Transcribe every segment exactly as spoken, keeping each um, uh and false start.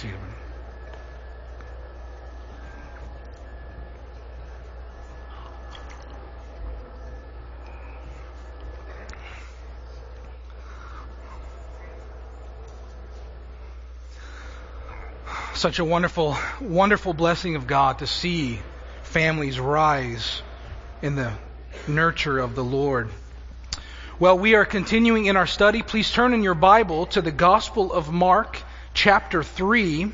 you. Such a wonderful, wonderful blessing of God to see families rise in the nurture of the Lord. Well, we are continuing in our study. Please turn in your Bible to the Gospel of Mark, chapter three.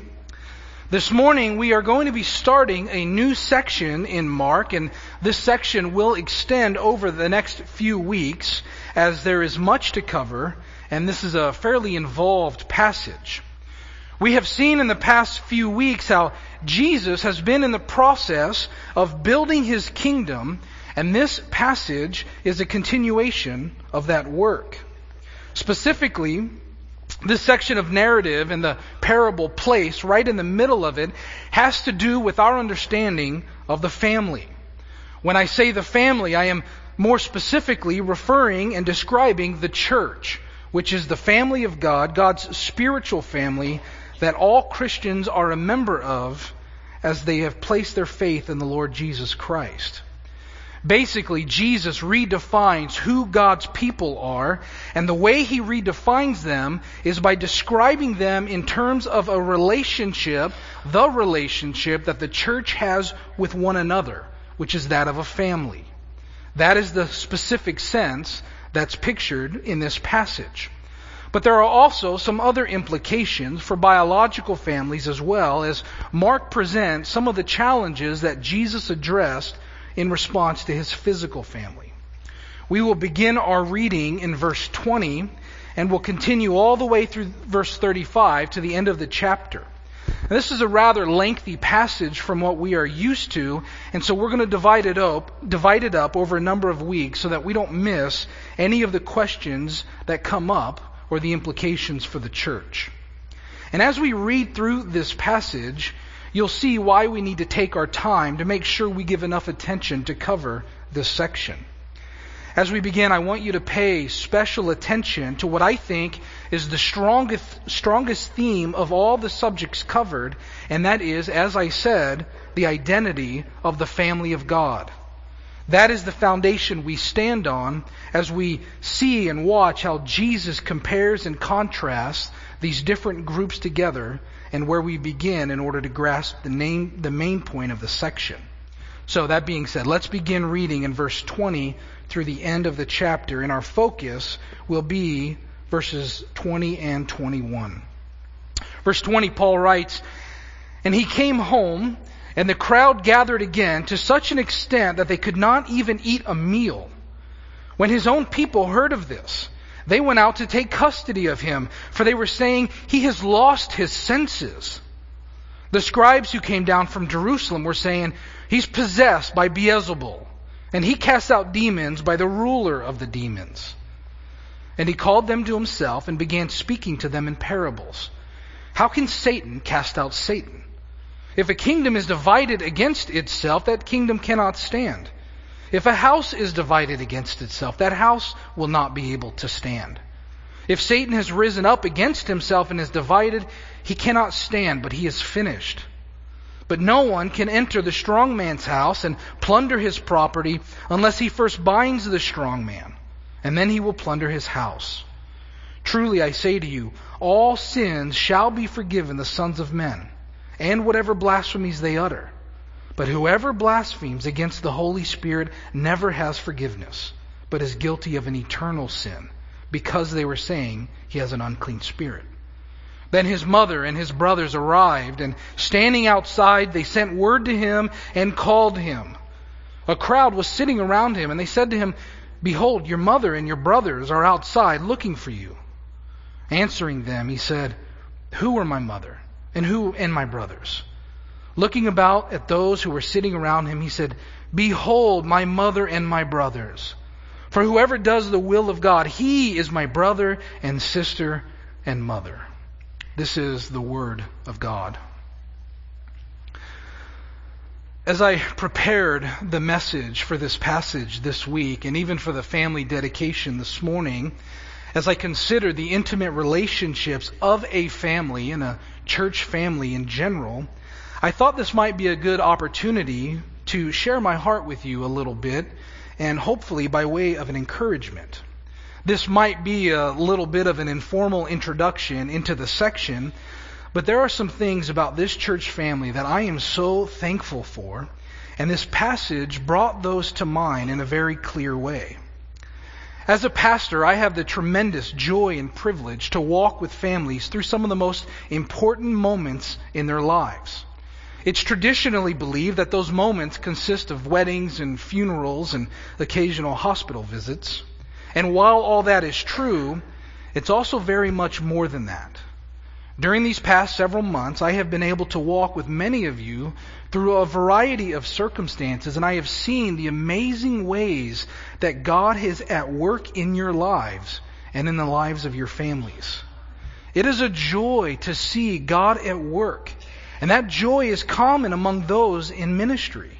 This morning we are going to be starting a new section in Mark, and this section will extend over the next few weeks as there is much to cover, and this is a fairly involved passage. We have seen in the past few weeks how Jesus has been in the process of building His kingdom, and this passage is a continuation of that work. Specifically, this section of narrative and the parable placed right in the middle of it has to do with our understanding of the family. When I say the family, I am more specifically referring and describing the church, which is the family of God, God's spiritual family, that all Christians are a member of as they have placed their faith in the Lord Jesus Christ. Basically, Jesus redefines who God's people are, and the way He redefines them is by describing them in terms of a relationship, the relationship that the church has with one another, which is that of a family. That is the specific sense that's pictured in this passage. But there are also some other implications for biological families as well, as Mark presents some of the challenges that Jesus addressed in response to His physical family. We will begin our reading in verse twenty and will continue all the way through verse thirty-five to the end of the chapter. Now, this is a rather lengthy passage from what we are used to, and so we're going to divide it up, divide it up over a number of weeks so that we don't miss any of the questions that come up or the implications for the church. And as we read through this passage, you'll see why we need to take our time to make sure we give enough attention to cover this section. As we begin, I want you to pay special attention to what I think is the strongest, strongest theme of all the subjects covered, and that is, as I said, the identity of the family of God. That is the foundation we stand on as we see and watch how Jesus compares and contrasts these different groups together, and where we begin in order to grasp the name, the main point of the section. So that being said, let's begin reading in verse twenty through the end of the chapter, and our focus will be verses twenty and twenty-one. Verse twenty, Paul writes, "And he came home, and the crowd gathered again to such an extent that they could not even eat a meal. When his own people heard of this, they went out to take custody of him, for they were saying, 'He has lost his senses.' The scribes who came down from Jerusalem were saying, 'He's possessed by Beelzebul, and he casts out demons by the ruler of the demons.' And he called them to himself and began speaking to them in parables. 'How can Satan cast out Satan? If a kingdom is divided against itself, that kingdom cannot stand. If a house is divided against itself, that house will not be able to stand. If Satan has risen up against himself and is divided, he cannot stand, but he is finished. But no one can enter the strong man's house and plunder his property unless he first binds the strong man, and then he will plunder his house. Truly I say to you, all sins shall be forgiven the sons of men, and whatever blasphemies they utter. But whoever blasphemes against the Holy Spirit never has forgiveness, but is guilty of an eternal sin, because they were saying he has an unclean spirit.' Then his mother and his brothers arrived, and standing outside, they sent word to him and called him. A crowd was sitting around him, and they said to him, 'Behold, your mother and your brothers are outside looking for you.' Answering them, he said, 'Who are my mother and who and my brothers?' Looking about at those who were sitting around him, he said, 'Behold, my mother and my brothers. For whoever does the will of God, he is my brother and sister and mother.'" This is the word of God. As I prepared the message for this passage this week, and even for the family dedication this morning, as I consider the intimate relationships of a family and a church family in general, I thought this might be a good opportunity to share my heart with you a little bit, and hopefully by way of an encouragement. This might be a little bit of an informal introduction into the section, but there are some things about this church family that I am so thankful for, and this passage brought those to mind in a very clear way. As a pastor, I have the tremendous joy and privilege to walk with families through some of the most important moments in their lives. It's traditionally believed that those moments consist of weddings and funerals and occasional hospital visits. And while all that is true, it's also very much more than that. During these past several months, I have been able to walk with many of you through a variety of circumstances, and I have seen the amazing ways that God is at work in your lives and in the lives of your families. It is a joy to see God at work, and that joy is common among those in ministry.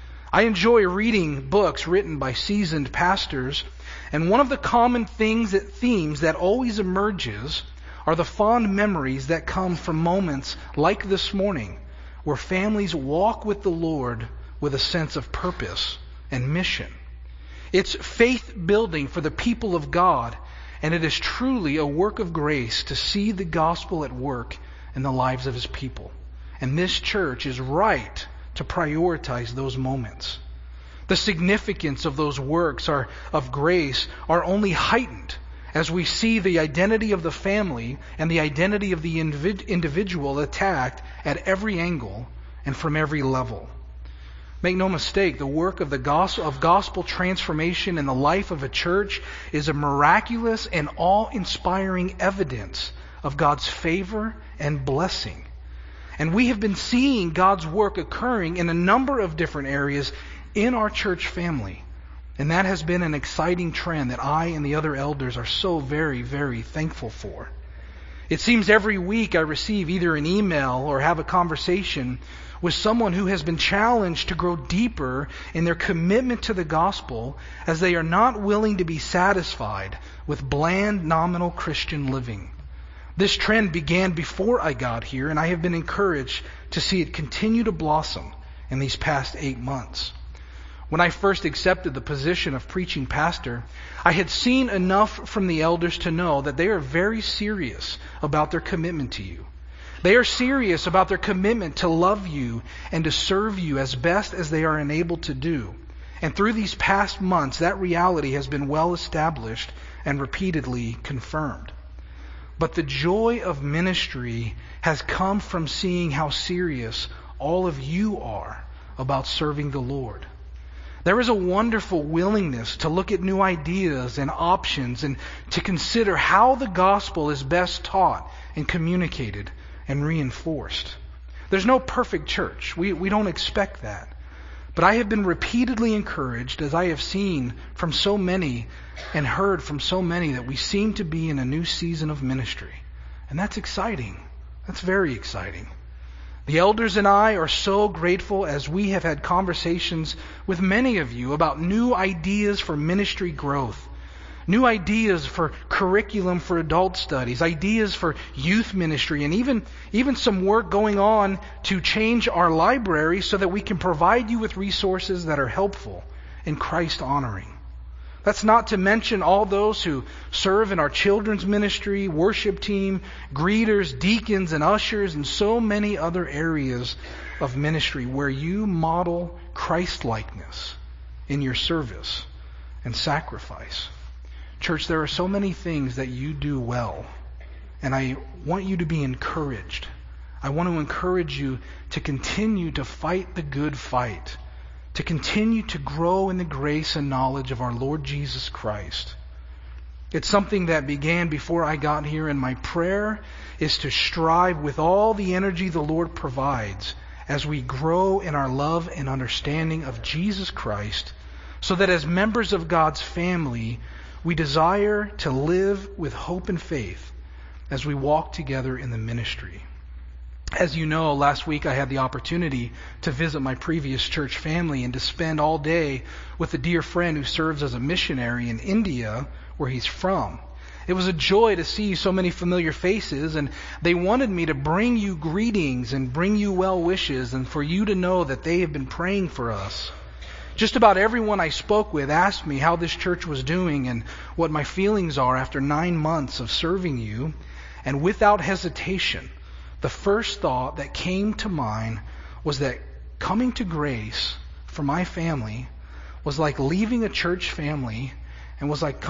I enjoy reading books written by seasoned pastors, and one of the common things that themes that always emerges are the fond memories that come from moments like this morning, where families walk with the Lord with a sense of purpose and mission. It's faith building for the people of God, and it is truly a work of grace to see the gospel at work in the lives of His people. And this church is right to prioritize those moments. The significance of those works are, of grace are only heightened as we see the identity of the family and the identity of the individual attacked at every angle and from every level. Make no mistake, the work of the gospel of gospel transformation in the life of a church is a miraculous and awe-inspiring evidence of God's favor and blessing. And we have been seeing God's work occurring in a number of different areas in our church family. And that has been an exciting trend that I and the other elders are so very, very thankful for. It seems every week I receive either an email or have a conversation with someone who has been challenged to grow deeper in their commitment to the gospel, as they are not willing to be satisfied with bland, nominal Christian living. This trend began before I got here, and I have been encouraged to see it continue to blossom in these past eight months. When I first accepted the position of preaching pastor, I had seen enough from the elders to know that they are very serious about their commitment to you. They are serious about their commitment to love you and to serve you as best as they are enabled to do. And through these past months, that reality has been well established and repeatedly confirmed. But the joy of ministry has come from seeing how serious all of you are about serving the Lord. There is a wonderful willingness to look at new ideas and options and to consider how the gospel is best taught and communicated and reinforced. There's no perfect church. We, we don't expect that. But I have been repeatedly encouraged, as I have seen from so many and heard from so many, that we seem to be in a new season of ministry. And that's exciting. That's very exciting. The elders and I are so grateful as we have had conversations with many of you about new ideas for ministry growth, new ideas for curriculum for adult studies, ideas for youth ministry, and even, even some work going on to change our library so that we can provide you with resources that are helpful and Christ honoring. That's not to mention all those who serve in our children's ministry, worship team, greeters, deacons, and ushers, and so many other areas of ministry where you model Christ-likeness in your service and sacrifice. Church, there are so many things that you do well, and I want you to be encouraged. I want to encourage you to continue to fight the good fight, to continue to grow in the grace and knowledge of our Lord Jesus Christ. It's something that began before I got here, and my prayer is to strive with all the energy the Lord provides as we grow in our love and understanding of Jesus Christ, so that as members of God's family, we desire to live with hope and faith as we walk together in the ministry. As you know, last week I had the opportunity to visit my previous church family and to spend all day with a dear friend who serves as a missionary in India, where he's from. It was a joy to see so many familiar faces, and they wanted me to bring you greetings and bring you well wishes and for you to know that they have been praying for us. Just about everyone I spoke with asked me how this church was doing and what my feelings are after nine months of serving you. And without hesitation, the first thought that came to mind was that coming to Grace for my family was like leaving a church family and was like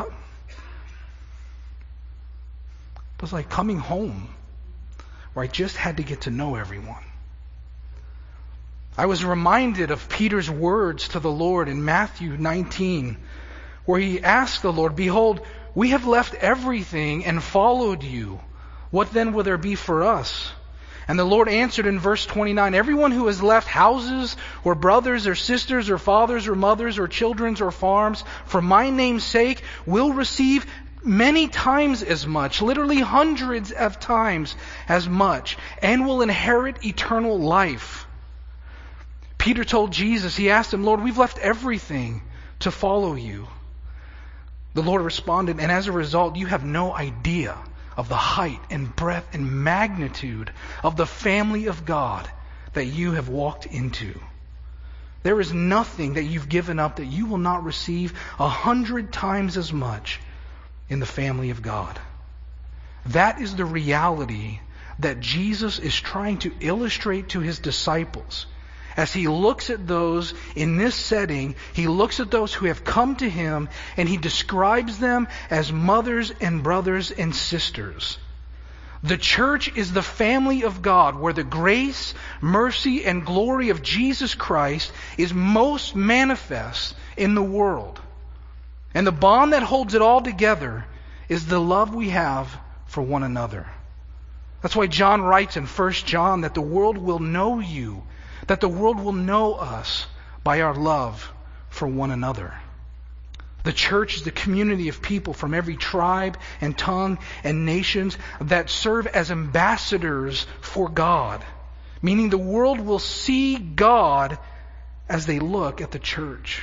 was like coming home, where I just had to get to know everyone. I was reminded of Peter's words to the Lord in Matthew nineteen, where he asked the Lord, "Behold, we have left everything and followed you. What then will there be for us?" And the Lord answered in verse twenty-nine, "Everyone who has left houses or brothers or sisters or fathers or mothers or children or farms for my name's sake will receive many times as much," literally hundreds of times as much, "and will inherit eternal life." Peter told Jesus, he asked him, "Lord, we've left everything to follow you." The Lord responded, "And as a result, you have no idea of the height and breadth and magnitude of the family of God that you have walked into. There is nothing that you've given up that you will not receive a hundred times as much in the family of God." That is the reality that Jesus is trying to illustrate to his disciples. As he looks at those in this setting, he looks at those who have come to him and he describes them as mothers and brothers and sisters. The church is the family of God where the grace, mercy, and glory of Jesus Christ is most manifest in the world. And the bond that holds it all together is the love we have for one another. That's why John writes in First John that the world will know you, that the world will know us by our love for one another. The church is the community of people from every tribe and tongue and nations that serve as ambassadors for God, meaning the world will see God as they look at the church.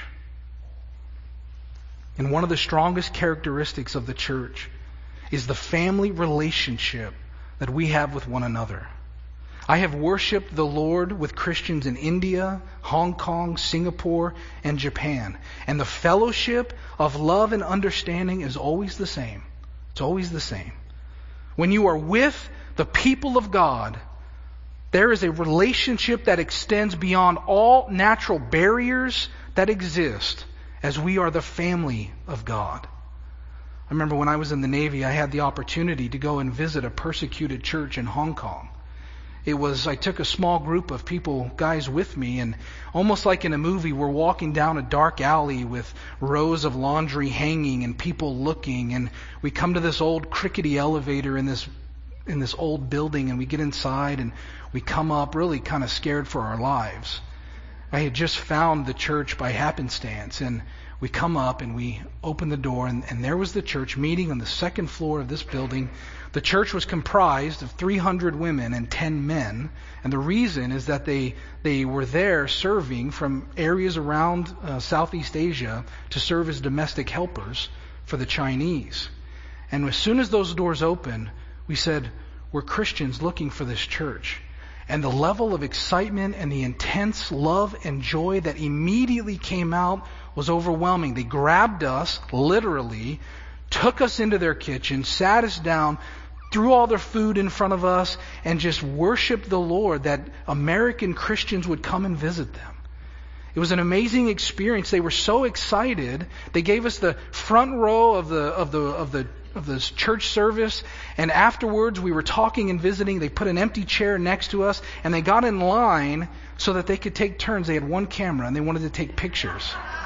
And one of the strongest characteristics of the church is the family relationship that we have with one another. I have worshiped the Lord with Christians in India, Hong Kong, Singapore, and Japan. And the fellowship of love and understanding is always the same. It's always the same. When you are with the people of God, there is a relationship that extends beyond all natural barriers that exist, as we are the family of God. I remember when I was in the Navy, I had the opportunity to go and visit a persecuted church in Hong Kong. It was, I took a small group of people, guys with me, and almost like in a movie, we're walking down a dark alley with rows of laundry hanging and people looking, and we come to this old crickety elevator in this in this old building, and we get inside and we come up really kind of scared for our lives. I had just found the church by happenstance, and we come up and we open the door, and, and there was the church meeting on the second floor of this building. The church was comprised of three hundred women and ten men, and the reason is that they they were there serving from areas around uh, Southeast Asia to serve as domestic helpers for the Chinese. And as soon as those doors opened, we said, we're Christians looking for this church. And the level of excitement and the intense love and joy that immediately came out was overwhelming. They grabbed us, literally, took us into their kitchen, sat us down, threw all their food in front of us, and just worshiped the Lord that American Christians would come and visit them. It was an amazing experience. They were so excited. They gave us the front row of the of the of the of this church service, and afterwards we were talking and visiting. They put an empty chair next to us, and they got in line so that they could take turns. They had one camera and they wanted to take pictures.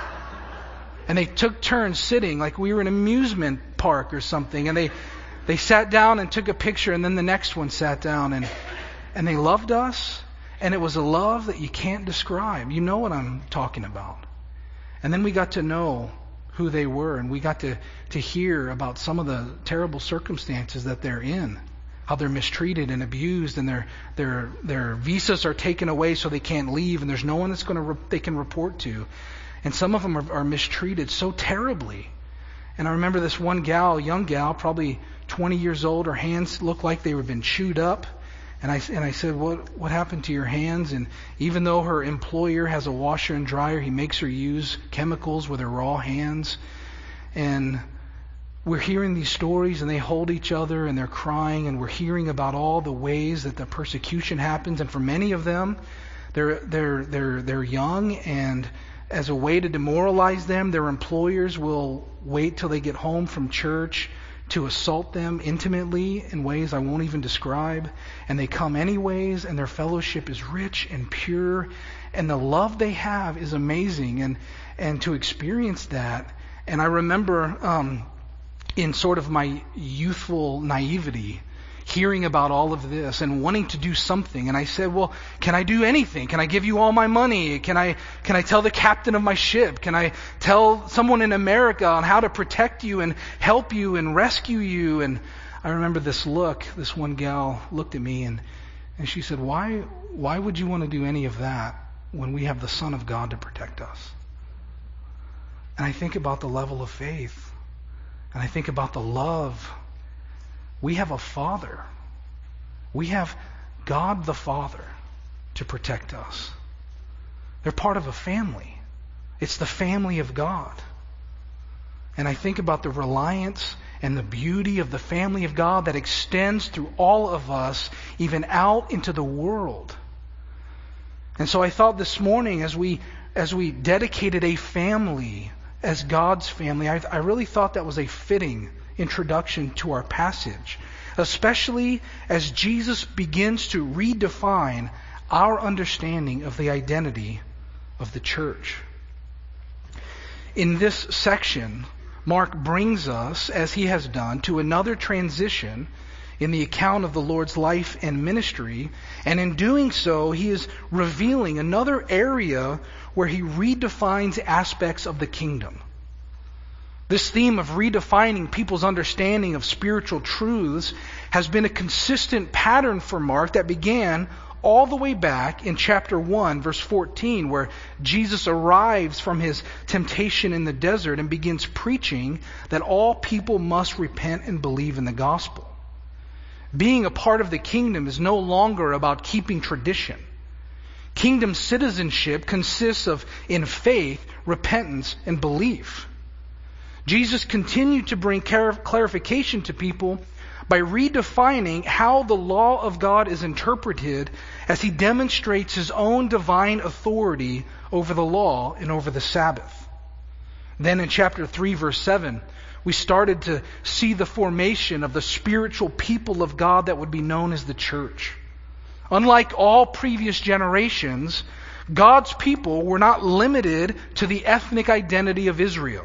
And they took turns sitting like we were in an amusement park or something, and they they sat down and took a picture, and then the next one sat down, and and they loved us, and it was a love that you can't describe. You know what I'm talking about. And then we got to know who they were, and we got to, to hear about some of the terrible circumstances that they're in, how they're mistreated and abused, and their their their visas are taken away so they can't leave, and there's no one that's going to re- they can report to, and some of them are, are mistreated so terribly. And I remember this one gal, young gal, probably twenty years old, her hands looked like they had been chewed up. And I, and I said, what, what happened to your hands? And even though her employer has a washer and dryer, he makes her use chemicals with her raw hands. And we're hearing these stories, and they hold each other, and they're crying, and we're hearing about all the ways that the persecution happens. And for many of them, they're they're they're they're young, and as a way to demoralize them, their employers will wait till they get home from church to assault them intimately in ways I won't even describe. And they come anyways, and their fellowship is rich and pure, and the love they have is amazing. And and to experience that, and I remember um, in sort of my youthful naivety, hearing about all of this and wanting to do something. And I said, well, can I do anything? Can I give you all my money? Can I can I tell the captain of my ship? Can I tell someone in America on how to protect you and help you and rescue you? And I remember this look, this one gal looked at me, and, and she said, why, why would you want to do any of that when we have the Son of God to protect us? And I think about the level of faith, and I think about the love. We have a Father. We have God the Father to protect us. They're part of a family. It's the family of God. And I think about the reliance and the beauty of the family of God that extends through all of us, even out into the world. And so I thought this morning, as we as we dedicated a family as God's family, I, I really thought that was a fitting introduction to our passage, especially as Jesus begins to redefine our understanding of the identity of the church. In this section, Mark brings us, as he has done, to another transition in the account of the Lord's life and ministry, and in doing so, he is revealing another area where he redefines aspects of the kingdom. This theme of redefining people's understanding of spiritual truths has been a consistent pattern for Mark that began all the way back in chapter one, verse fourteen, where Jesus arrives from his temptation in the desert and begins preaching that all people must repent and believe in the gospel. Being a part of the kingdom is no longer about keeping tradition. Kingdom citizenship consists of, in faith, repentance, and belief. Jesus continued to bring clarification to people by redefining how the law of God is interpreted as he demonstrates his own divine authority over the law and over the Sabbath. Then in chapter three, verse seven, we started to see the formation of the spiritual people of God that would be known as the church. Unlike all previous generations, God's people were not limited to the ethnic identity of Israel.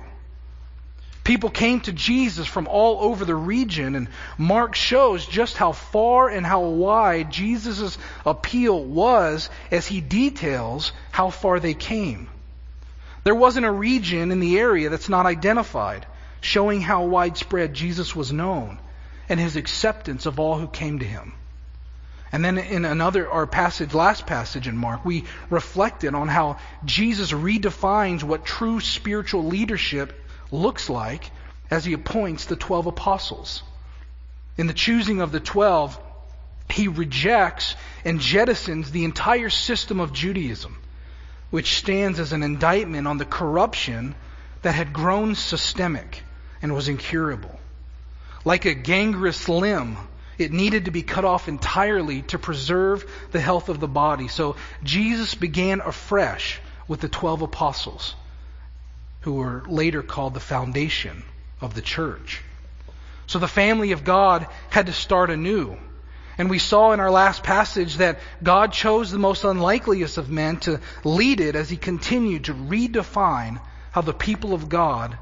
People came to Jesus from all over the region, and Mark shows just how far and how wide Jesus' appeal was as he details how far they came. There wasn't a region in the area that's not identified, showing how widespread Jesus was known and his acceptance of all who came to him. And then in another, our passage, last passage in Mark, we reflected on how Jesus redefines what true spiritual leadership looks like as he appoints the twelve apostles. In the choosing of the twelve, he rejects and jettisons the entire system of Judaism, which stands as an indictment on the corruption that had grown systemic and was incurable. Like a gangrenous limb, it needed to be cut off entirely to preserve the health of the body. So Jesus began afresh with the twelve apostles, who were later called the foundation of the church. So the family of God had to start anew. And we saw in our last passage that God chose the most unlikeliest of men to lead it as he continued to redefine how the people of God,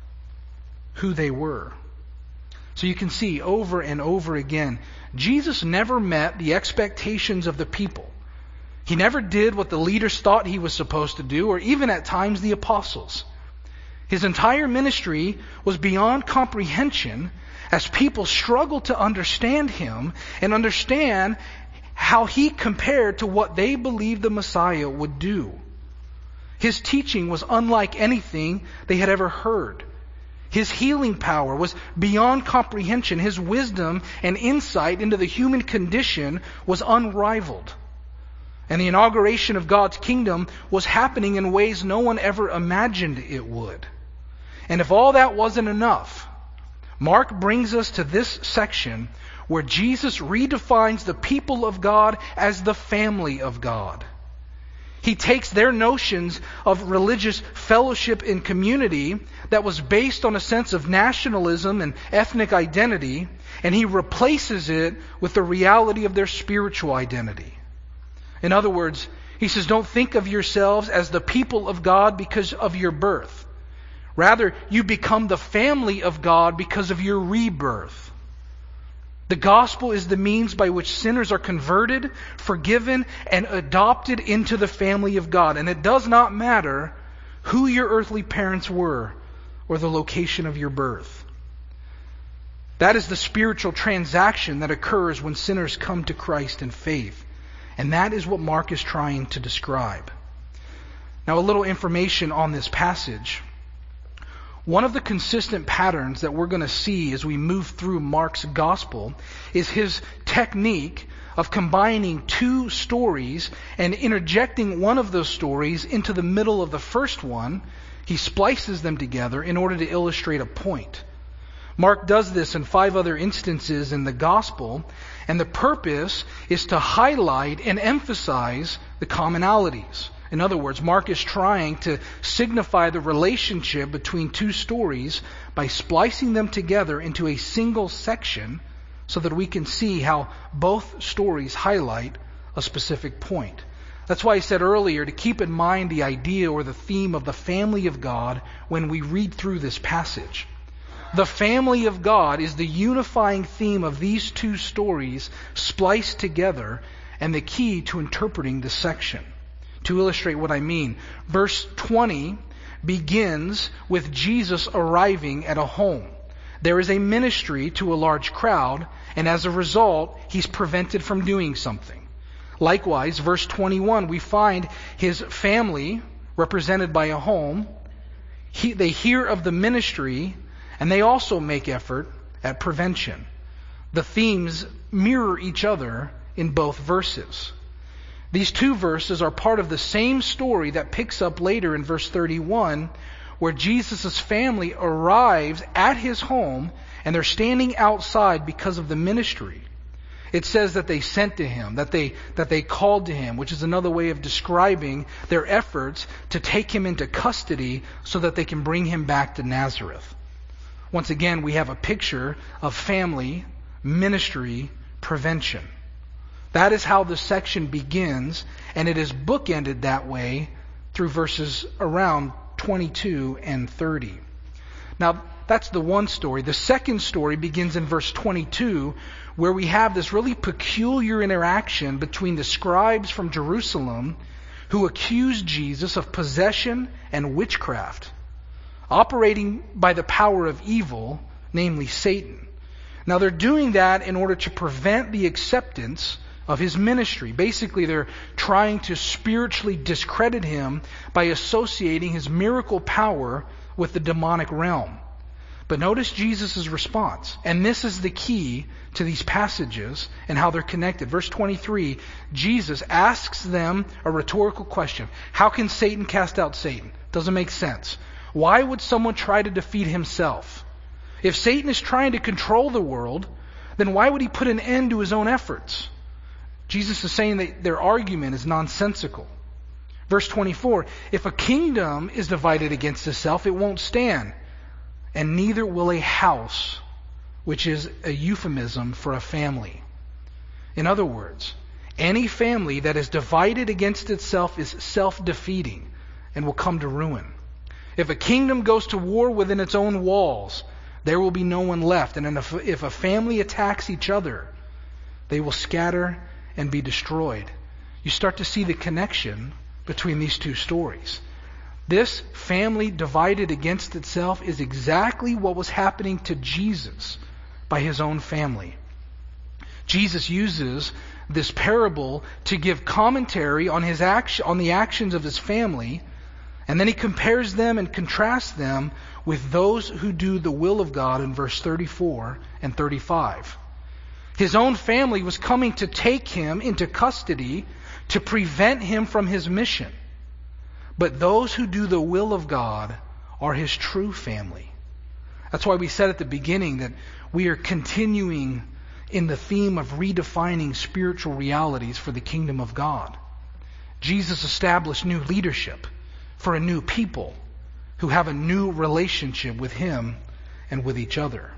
who they were. So you can see over and over again, Jesus never met the expectations of the people. He never did what the leaders thought he was supposed to do, or even at times the apostles. His entire ministry was beyond comprehension as people struggled to understand him and understand how he compared to what they believed the Messiah would do. His teaching was unlike anything they had ever heard. His healing power was beyond comprehension. His wisdom and insight into the human condition was unrivaled. And the inauguration of God's kingdom was happening in ways no one ever imagined it would. And if all that wasn't enough, Mark brings us to this section where Jesus redefines the people of God as the family of God. He takes their notions of religious fellowship and community that was based on a sense of nationalism and ethnic identity, and he replaces it with the reality of their spiritual identity. In other words, he says, don't think of yourselves as the people of God because of your birth. Rather, you become the family of God because of your rebirth. The gospel is the means by which sinners are converted, forgiven, and adopted into the family of God. And it does not matter who your earthly parents were or the location of your birth. That is the spiritual transaction that occurs when sinners come to Christ in faith. And that is what Mark is trying to describe. Now, a little information on this passage. One of the consistent patterns that we're going to see as we move through Mark's gospel is his technique of combining two stories and interjecting one of those stories into the middle of the first one. He splices them together in order to illustrate a point. Mark does this in five other instances in the gospel, and the purpose is to highlight and emphasize the commonalities. In other words, Mark is trying to signify the relationship between two stories by splicing them together into a single section so that we can see how both stories highlight a specific point. That's why I said earlier to keep in mind the idea or the theme of the family of God when we read through this passage. The family of God is the unifying theme of these two stories spliced together and the key to interpreting this section. To illustrate what I mean, verse twenty begins with Jesus arriving at a home. There is a ministry to a large crowd, and as a result, he's prevented from doing something. Likewise, verse twenty-one, we find his family, represented by a home. He, they hear of the ministry, and they also make effort at prevention. The themes mirror each other in both verses. These two verses are part of the same story that picks up later in verse thirty-one, where Jesus' family arrives at his home and they're standing outside because of the ministry. It says that they sent to him, that they that they called to him, which is another way of describing their efforts to take him into custody so that they can bring him back to Nazareth. Once again, we have a picture of family, ministry, prevention. That is how the section begins, and it is bookended that way through verses around twenty-two and thirty. Now, that's the one story. The second story begins in verse twenty-two, where we have this really peculiar interaction between the scribes from Jerusalem who accused Jesus of possession and witchcraft, operating by the power of evil, namely Satan. Now, they're doing that in order to prevent the acceptance of his ministry. Basically, they're trying to spiritually discredit him by associating his miracle power with the demonic realm. But notice Jesus' response. And this is the key to these passages and how they're connected. Verse twenty-three, Jesus asks them a rhetorical question. How can Satan cast out Satan? Doesn't make sense. Why would someone try to defeat himself? If Satan is trying to control the world, then why would he put an end to his own efforts? Jesus is saying that their argument is nonsensical. Verse twenty-four, if a kingdom is divided against itself, it won't stand. And neither will a house, which is a euphemism for a family. In other words, any family that is divided against itself is self-defeating and will come to ruin. If a kingdom goes to war within its own walls, there will be no one left. And if, if a family attacks each other, they will scatter and be destroyed. You start to see the connection between these two stories. This family divided against itself is exactly what was happening to Jesus by his own family. Jesus uses this parable to give commentary on his action, on the actions of his family, And then he compares them and contrasts them with those who do the will of God in verse thirty-four and thirty-five. His own family was coming to take him into custody to prevent him from his mission. But those who do the will of God are his true family. That's why we said at the beginning that we are continuing in the theme of redefining spiritual realities for the kingdom of God. Jesus established new leadership for a new people who have a new relationship with him and with each other.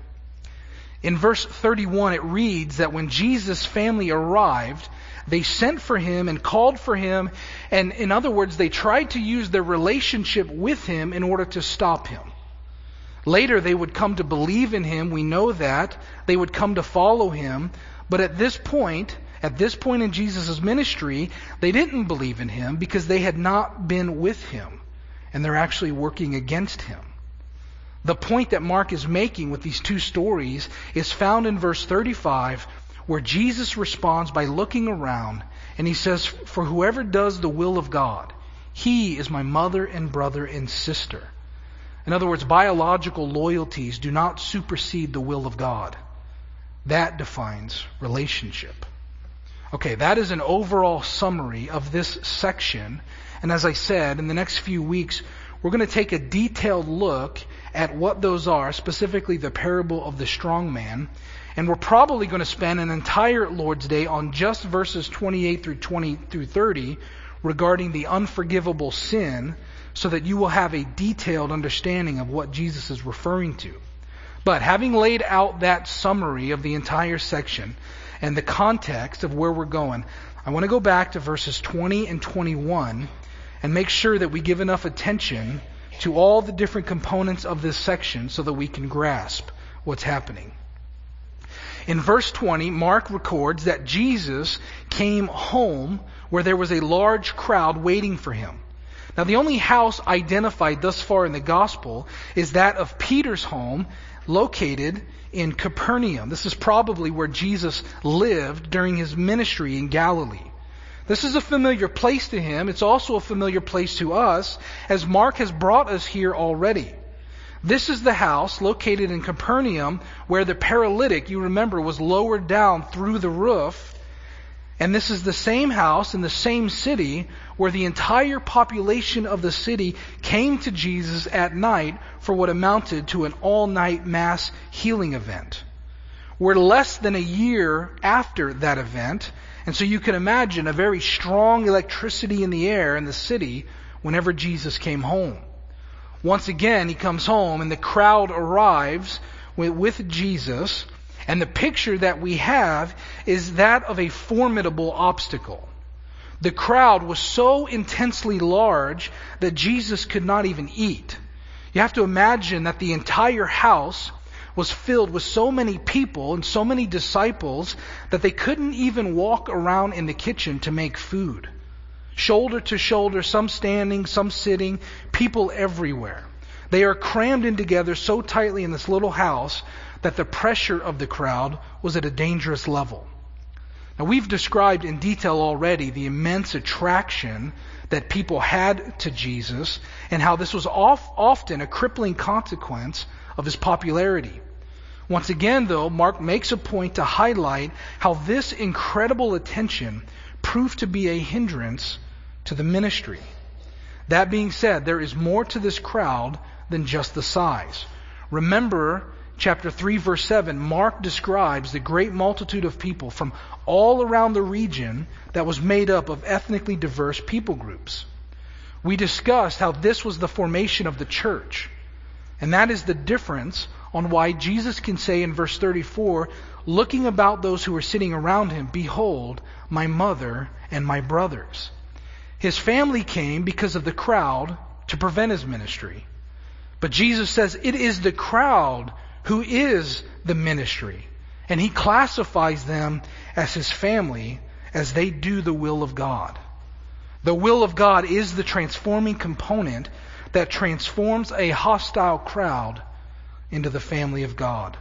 In verse thirty-one, it reads that when Jesus' family arrived, they sent for him and called for him, and in other words, they tried to use their relationship with him in order to stop him. Later, they would come to believe in him. We know that. They would come to follow him. But at this point, at this point in Jesus' ministry, they didn't believe in him because they had not been with him. And they're actually working against him. The point that Mark is making with these two stories is found in verse thirty-five, where Jesus responds by looking around, and he says, "For whoever does the will of God, he is my mother and brother and sister." In other words, biological loyalties do not supersede the will of God. That defines relationship. Okay, that is an overall summary of this section. And as I said, in the next few weeks, we're going to take a detailed look at what those are, specifically the parable of the strong man. And we're probably going to spend an entire Lord's Day on just verses twenty-eight through twenty through thirty regarding the unforgivable sin, so that you will have a detailed understanding of what Jesus is referring to. But having laid out that summary of the entire section and the context of where we're going, I want to go back to verses twenty and twenty-one and make sure that we give enough attention to all the different components of this section so that we can grasp what's happening. In verse twenty, Mark records that Jesus came home where there was a large crowd waiting for him. Now, the only house identified thus far in the gospel is that of Peter's home, located in Capernaum. This is probably where Jesus lived during his ministry in Galilee. This is a familiar place to him. It's also a familiar place to us, as Mark has brought us here already. This is the house located in Capernaum where the paralytic, you remember, was lowered down through the roof. And this is the same house in the same city where the entire population of the city came to Jesus at night for what amounted to an all-night mass healing event. We're less than a year after that event, and so you can imagine a very strong electricity in the air in the city whenever Jesus came home. Once again, he comes home and the crowd arrives with, with Jesus. And the picture that we have is that of a formidable obstacle. The crowd was so intensely large that Jesus could not even eat. You have to imagine that the entire house was filled with so many people and so many disciples that they couldn't even walk around in the kitchen to make food. Shoulder to shoulder, some standing, some sitting, people everywhere. They are crammed in together so tightly in this little house that the pressure of the crowd was at a dangerous level. Now, we've described in detail already the immense attraction that people had to Jesus and how this was off, often a crippling consequence of his popularity. Once again, though, Mark makes a point to highlight how this incredible attention proved to be a hindrance to the ministry. That being said, there is more to this crowd than just the size. Remember, chapter three, verse seven, Mark describes the great multitude of people from all around the region that was made up of ethnically diverse people groups. We discussed how this was the formation of the church. And that is the difference on why Jesus can say in verse thirty-four, looking about those who were sitting around him, "Behold, my mother and my brothers." His family came because of the crowd to prevent his ministry. But Jesus says it is the crowd who is the ministry. And he classifies them as his family as they do the will of God. The will of God is the transforming component that transforms a hostile crowd into the family of God.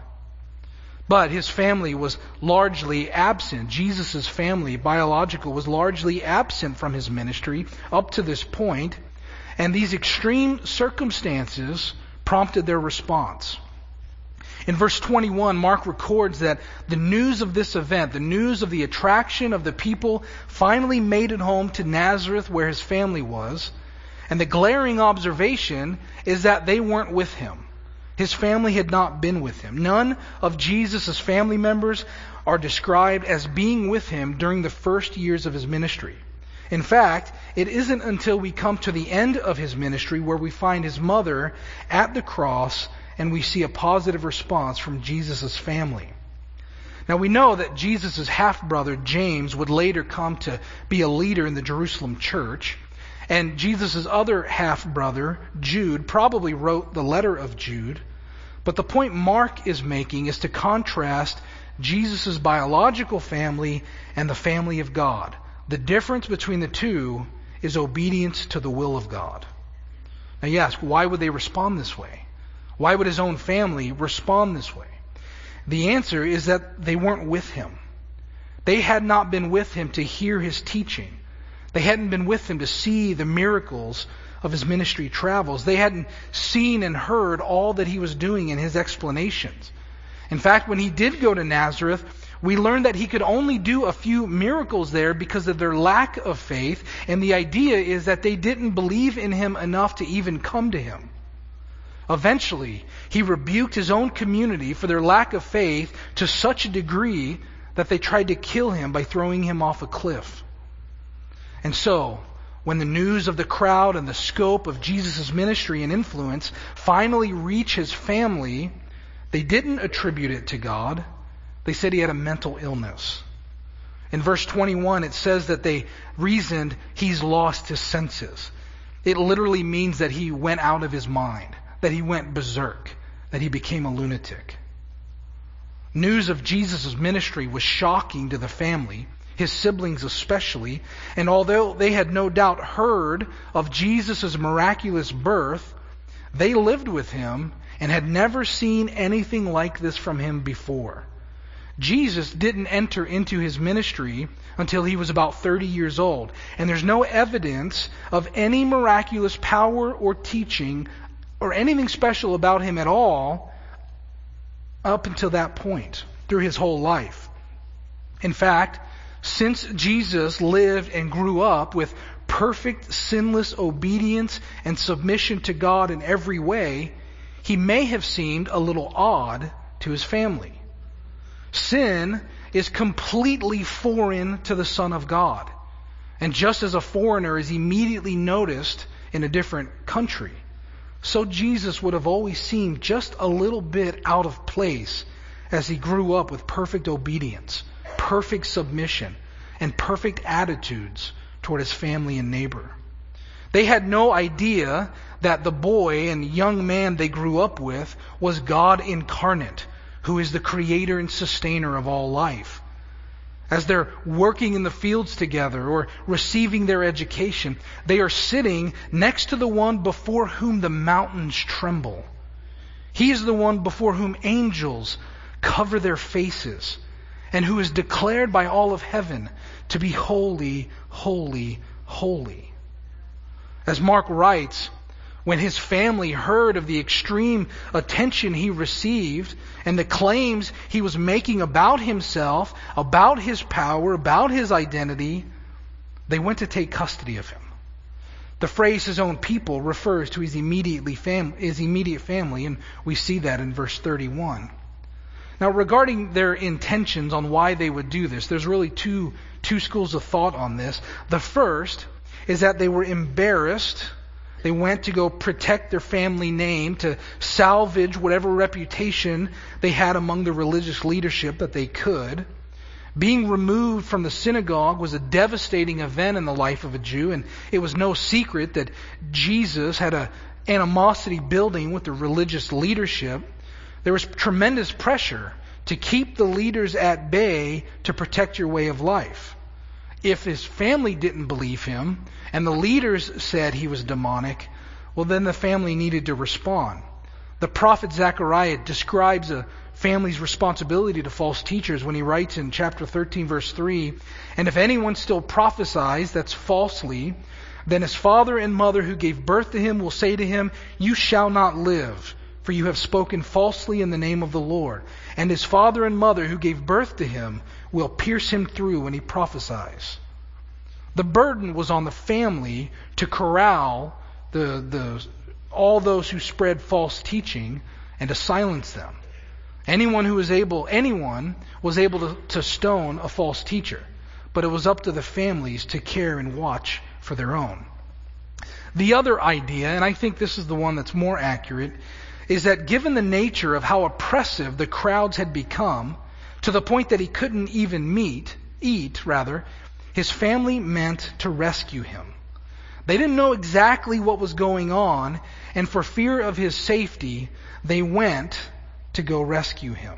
But his family was largely absent. Jesus' family, biological, was largely absent from his ministry up to this point. And these extreme circumstances prompted their response. In verse twenty-one, Mark records that the news of this event, the news of the attraction of the people, finally made it home to Nazareth where his family was. And the glaring observation is that they weren't with him. His family had not been with him. None of Jesus' family members are described as being with him during the first years of his ministry. In fact, it isn't until we come to the end of his ministry where we find his mother at the cross and we see a positive response from Jesus' family. Now we know that Jesus' half-brother James would later come to be a leader in the Jerusalem church. And Jesus' other half-brother, Jude, probably wrote the letter of Jude. But the point Mark is making is to contrast Jesus' biological family and the family of God. The difference between the two is obedience to the will of God. Now you ask, why would they respond this way? Why would his own family respond this way? The answer is that they weren't with him. They had not been with him to hear his teaching. They hadn't been with him to see the miracles of his ministry travels. They hadn't seen and heard all that he was doing in his explanations. In fact, when he did go to Nazareth, we learned that he could only do a few miracles there because of their lack of faith. And the idea is that they didn't believe in him enough to even come to him. Eventually, he rebuked his own community for their lack of faith to such a degree that they tried to kill him by throwing him off a cliff. And so, when the news of the crowd and the scope of Jesus' ministry and influence finally reach his family, they didn't attribute it to God. They said he had a mental illness. In verse twenty-one, it says that they reasoned he's lost his senses. It literally means that he went out of his mind, that he went berserk, that he became a lunatic. News of Jesus' ministry was shocking to the family, his siblings especially, and although they had no doubt heard of Jesus' miraculous birth, they lived with him and had never seen anything like this from him before. Jesus didn't enter into his ministry until he was about thirty years old, and there's no evidence of any miraculous power or teaching or anything special about him at all up until that point, through his whole life. In fact, since Jesus lived and grew up with perfect, sinless obedience and submission to God in every way, he may have seemed a little odd to his family. Sin is completely foreign to the Son of God. And just as a foreigner is immediately noticed in a different country, so Jesus would have always seemed just a little bit out of place as he grew up with perfect obedience, perfect submission, and perfect attitudes toward his family and neighbor. They had no idea that the boy and young man they grew up with was God incarnate, who is the creator and sustainer of all life. As they're working in the fields together or receiving their education, they are sitting next to the one before whom the mountains tremble. He is the one before whom angels cover their faces, and who is declared by all of heaven to be holy, holy, holy. As Mark writes, when his family heard of the extreme attention he received and the claims he was making about himself, about his power, about his identity, they went to take custody of him. The phrase his own people refers to his, immediately fam- his immediate family, and we see that in verse thirty-one. Now, regarding their intentions on why they would do this, there's really two, two schools of thought on this. The first is that they were embarrassed. They went to go protect their family name, to salvage whatever reputation they had among the religious leadership that they could. Being removed from the synagogue was a devastating event in the life of a Jew, and it was no secret that Jesus had an animosity building with the religious leadership. There was tremendous pressure to keep the leaders at bay to protect your way of life. If his family didn't believe him and the leaders said he was demonic, well, then the family needed to respond. The prophet Zechariah describes a family's responsibility to false teachers when he writes in chapter thirteen, verse three, "And if anyone still prophesies, that's falsely, then his father and mother who gave birth to him will say to him, 'You shall not live, for you have spoken falsely in the name of the Lord.' And his father and mother who gave birth to him will pierce him through when he prophesies." The burden was on the family to corral the, the, all those who spread false teaching and to silence them. Anyone who was able, anyone was able to, to stone a false teacher, but it was up to the families to care and watch for their own. The other idea, and I think this is the one that's more accurate, is that given the nature of how oppressive the crowds had become, to the point that he couldn't even meet, eat rather, his family meant to rescue him. They didn't know exactly what was going on, and for fear of his safety, they went to go rescue him.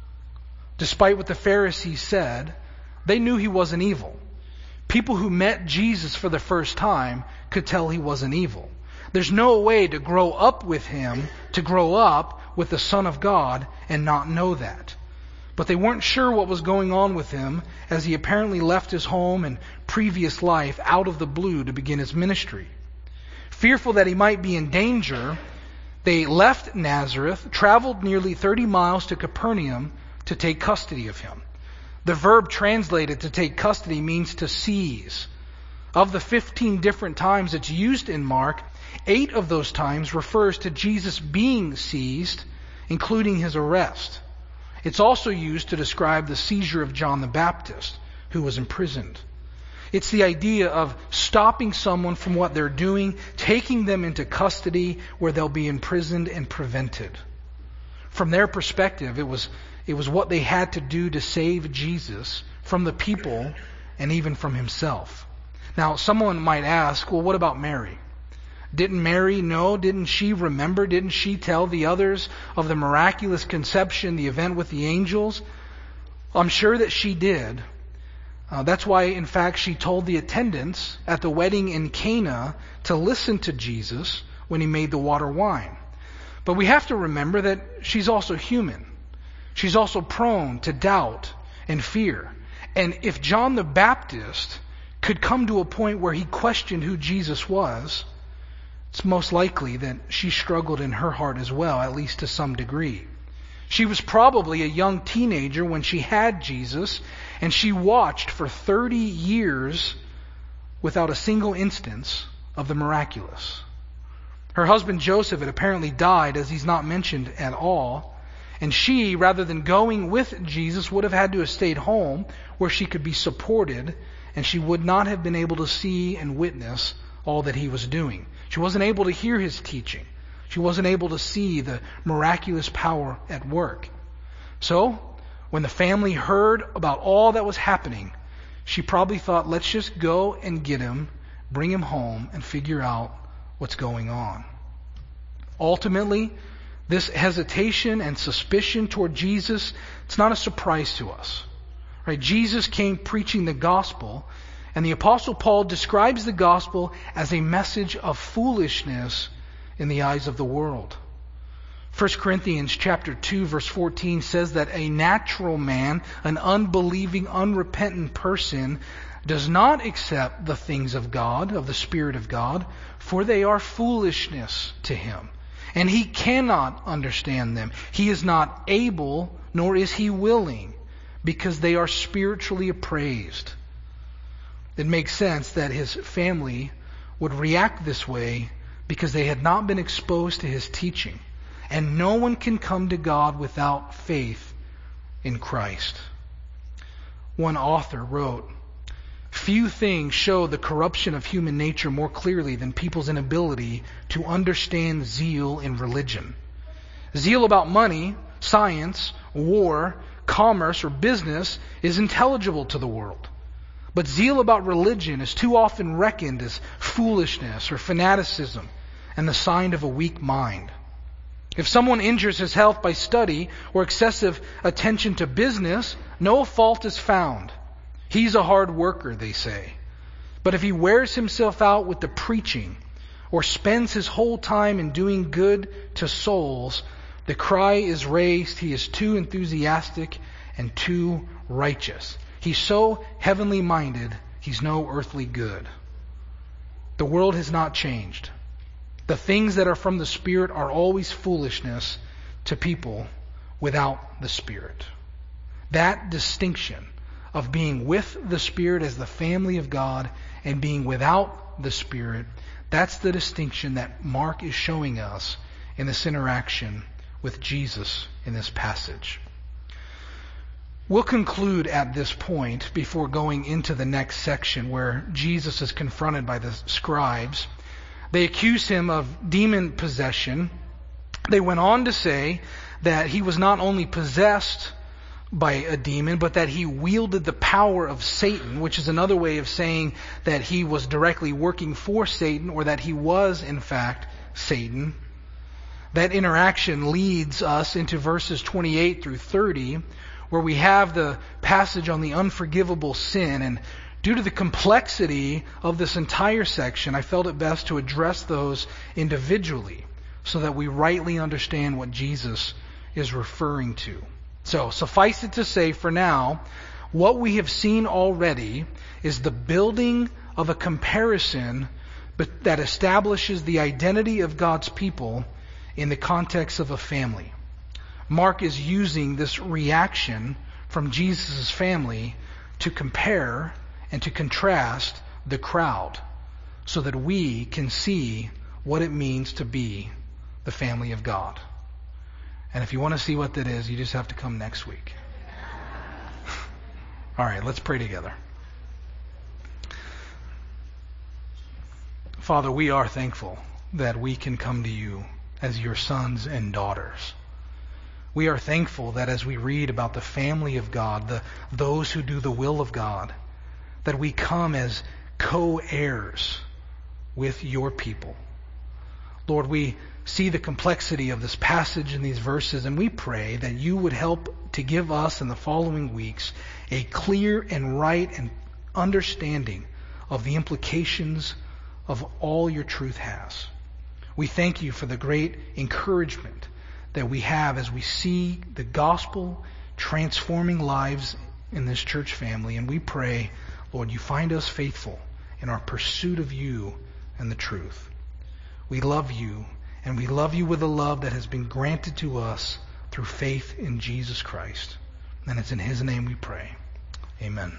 Despite what the Pharisees said, they knew he wasn't evil. People who met Jesus for the first time could tell he wasn't evil. There's no way to grow up with him, to grow up with the Son of God and not know that. But they weren't sure what was going on with him, as he apparently left his home and previous life out of the blue to begin his ministry. Fearful that he might be in danger, they left Nazareth, traveled nearly thirty miles to Capernaum to take custody of him. The verb translated to take custody means to seize. Of the fifteen different times it's used in Mark, eight of those times refers to Jesus being seized, including his arrest. It's also used to describe the seizure of John the Baptist, who was imprisoned. It's the idea of stopping someone from what they're doing, taking them into custody where they'll be imprisoned and prevented. From their perspective, it was, it was what they had to do to save Jesus from the people and even from himself. Now, someone might ask, well, what about Mary? Didn't Mary know? Didn't she remember? Didn't she tell the others of the miraculous conception, the event with the angels? I'm sure that she did. Uh, that's why, in fact, she told the attendants at the wedding in Cana to listen to Jesus when he made the water wine. But we have to remember that she's also human. She's also prone to doubt and fear. And if John the Baptist could come to a point where he questioned who Jesus was, it's most likely that she struggled in her heart as well, at least to some degree. She was probably a young teenager when she had Jesus, and she watched for thirty years without a single instance of the miraculous. Her husband Joseph had apparently died, as he's not mentioned at all, and she, rather than going with Jesus, would have had to have stayed home where she could be supported, and she would not have been able to see and witness all that he was doing. She wasn't able to hear his teaching. She wasn't able to see the miraculous power at work. So, when the family heard about all that was happening, she probably thought, let's just go and get him, bring him home, and figure out what's going on. Ultimately, this hesitation and suspicion toward Jesus, it's not a surprise to us. Right? Jesus came preaching the gospel, and the Apostle Paul describes the gospel as a message of foolishness in the eyes of the world. First Corinthians chapter two verse fourteen says that a natural man, an unbelieving, unrepentant person, does not accept the things of God, of the Spirit of God, for they are foolishness to him. And he cannot understand them. He is not able, nor is he willing, because they are spiritually appraised. It makes sense that his family would react this way because they had not been exposed to his teaching. And no one can come to God without faith in Christ. One author wrote, "Few things show the corruption of human nature more clearly than people's inability to understand zeal in religion. Zeal about money, science, war, commerce, or business is intelligible to the world. But zeal about religion is too often reckoned as foolishness or fanaticism and the sign of a weak mind. If someone injures his health by study or excessive attention to business, no fault is found. He's a hard worker, they say. But if he wears himself out with the preaching or spends his whole time in doing good to souls, The cry is raised, he is too enthusiastic and too righteous. He's so heavenly minded, he's no earthly good. The world has not changed. The things that are from the Spirit are always foolishness to people without the Spirit. That distinction of being with the Spirit as the family of God and being without the Spirit, that's the distinction that Mark is showing us in this interaction with Jesus in this passage. We'll conclude at this point before going into the next section where Jesus is confronted by the scribes. They accuse him of demon possession. They went on to say that he was not only possessed by a demon, but that he wielded the power of Satan, which is another way of saying that he was directly working for Satan, or that he was, in fact, Satan. That interaction leads us into verses twenty-eight through thirty, where we have the passage on the unforgivable sin. And due to the complexity of this entire section, I felt it best to address those individually so that we rightly understand what Jesus is referring to. So, suffice it to say for now, what we have seen already is the building of a comparison that establishes the identity of God's people in the context of a family. Mark is using this reaction from Jesus' family to compare and to contrast the crowd so that we can see what it means to be the family of God. And if you want to see what that is, you just have to come next week. All right, let's pray together. Father, we are thankful that we can come to you as your sons and daughters. We are thankful that as we read about the family of God, the those who do the will of God, that we come as co-heirs with your people. Lord, we see the complexity of this passage and these verses, and we pray that you would help to give us in the following weeks a clear and right and understanding of the implications of all your truth has. We thank you for the great encouragement that we have as we see the gospel transforming lives in this church family. And we pray, Lord, you find us faithful in our pursuit of you and the truth. We love you, and we love you with a love that has been granted to us through faith in Jesus Christ. And it's in his name we pray. Amen.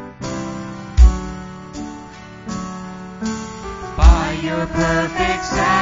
Your perfect sacrifice.